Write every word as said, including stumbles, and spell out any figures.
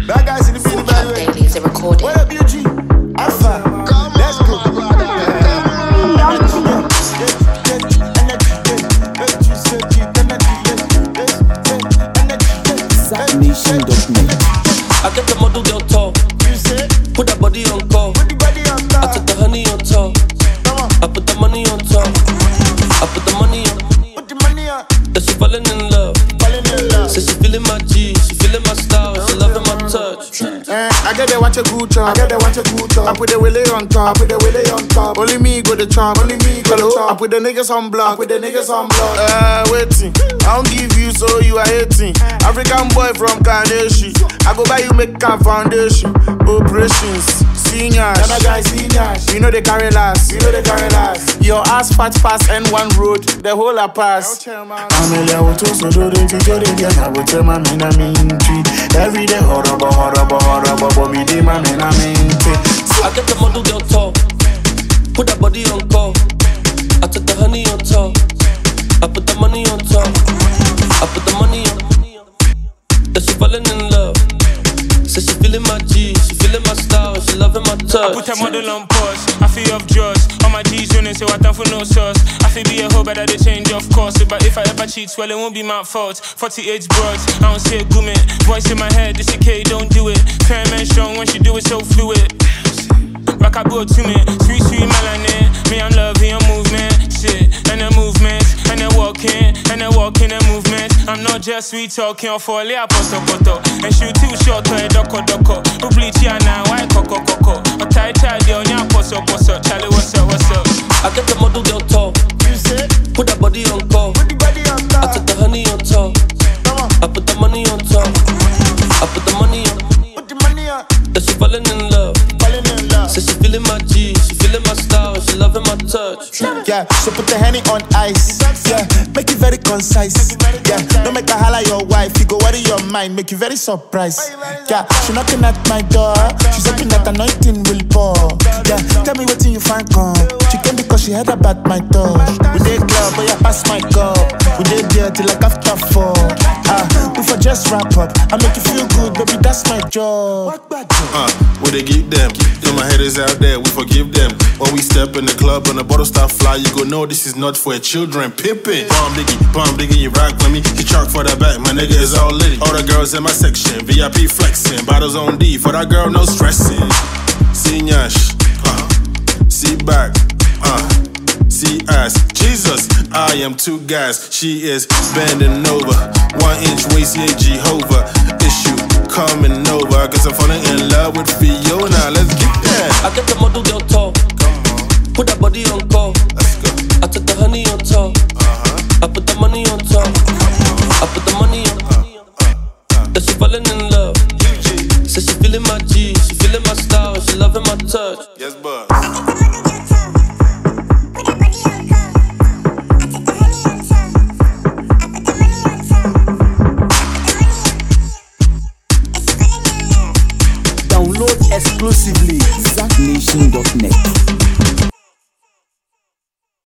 Bad guys in the building, by the way. Daily is a recording. What up, U G? Alpha. Let's go. Zach Nation dot net. I get the model girl tall. Put that body on call. I took the honey on top. I put the money on top. I put the money on. That she falling in love. Says she feeling my G, she feeling my style, she loving my touch. Eh, I get that watch a good chop. I get that watch a good chop. I put the willy on top. I put the willy on top. Only me go the chop. Only me go the chop. I put the niggas on block. I put the niggas on block. Uh, waiting. I don't give you, so you are hating. African boy from Carnation. I go buy you make a foundation. Operations, seniors. Another guy seniors. You know they carry last. You know they carry last. Your ass fat pass N one road. The whole a pass. I'm a little too so do it. I will tell my man I'm in tree. Every day horrible, horrible, horrible, but me day my man I'm in tree. I get the model girl tall. Put that body on call. I took the honey on top. I put the money on top. I put the money on. That she falling in love. Says she feeling my G, she feeling my style, she loving my touch. I put a model on pause, I feel off drugs. All my G's running, so I done for no sauce. I feel be a hoe, but I did change of course. But if I ever cheat, well, it won't be my fault. forty-eight broads, I don't see a gourmet. Voice in my head, this a K, don't do it. Fair man strong, when she do it so fluid. Back I go to me, sweet, sweet melanin. Me, I'm loving your movement, shit. And the movement, and the walking, and the walking, and movement. I'm not just sweet talking, or fall yeah, poto, poto. And shoot too short, to a doko, doko. Who bleach ya now, why coco, coco. Or tie, tie, deal, yeah, poso, poso. Charlie, what's up, what's up? I get the model girl tall. Put that body on call. I took the honey on top. I put the money on top. I put the money on. That she falling in love. Says she feeling my G, she feeling my style, she loving my touch. Yeah, so put the honey on ice. Yeah, make it very concise. Yeah, don't make her holla your wife. You go worry your mind, make you very surprised. Yeah, she knocking at my door. She's hoping that anointing will pour. Yeah, tell me what you find come. She came because she heard about my touch. We did club, but yeah, pass my cup. We did there till like after four. Ah, we for just wrap up. I make you feel good, baby, that's my job. Uh, we they keep them. So my head is out there, we forgive them. When we step in the club and the bottle start fly, you go know this is not for children. Pimpin', bomb diggy, bomb diggy, you rock with me. You chalk for the back, my nigga is all litty. All the girls in my section, V I P flexing. Bottles on D, for that girl no stressing. See Nyash, uh, see back, uh, see ass. Jesus, I am two guys, she is bending over. One inch waist, yeah, Jehovah. Issue coming over, cause I'm falling in love with Fiona. Let's get that. I get the model girl tall. Put that body on call. Let's go. I took the honey on top. Uh-huh. I put the money on top. I put the money on. That she falling in love. Says she feeling my G, she feeling my style, she loving my touch. Yes, bud. Download exclusively Zach Nation dot net.